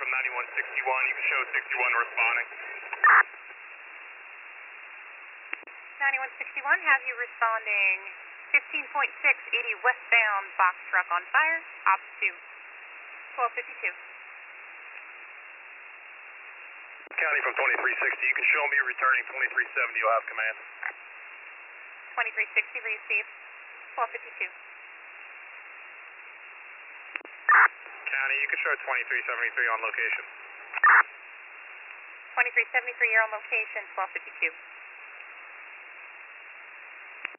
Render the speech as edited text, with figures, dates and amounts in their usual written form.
from 9161. You can show 61 responding. 9161, have you responding 15.6, 80 westbound, box truck on fire, ops to 1252. County from 2360, you can show me returning 2370, you'll have command. 2360, received, 1252. County, you can show 2373 on location. 2373, you're on location, 1252.